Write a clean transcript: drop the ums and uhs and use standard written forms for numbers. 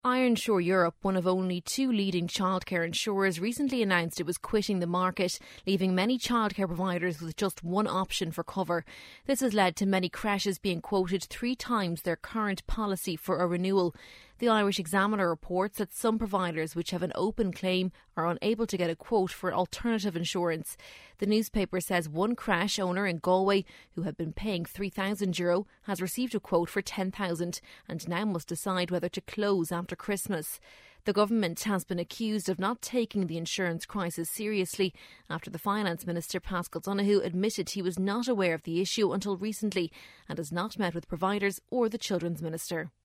Ironshore Europe, one of only two leading childcare insurers, recently announced it was quitting the market, leaving many childcare providers with just one option for cover. This has led to many creches being quoted 3 times their current policy for a renewal. The Irish Examiner reports that some providers which have an open claim are unable to get a quote for alternative insurance. The newspaper says one creche owner in Galway, who had been paying €3,000, has received a quote for €10,000 and now must decide whether to close after Christmas. The government has been accused of not taking the insurance crisis seriously after the Finance Minister Paschal Donohoe admitted he was not aware of the issue until recently and has not met with providers or the Children's Minister.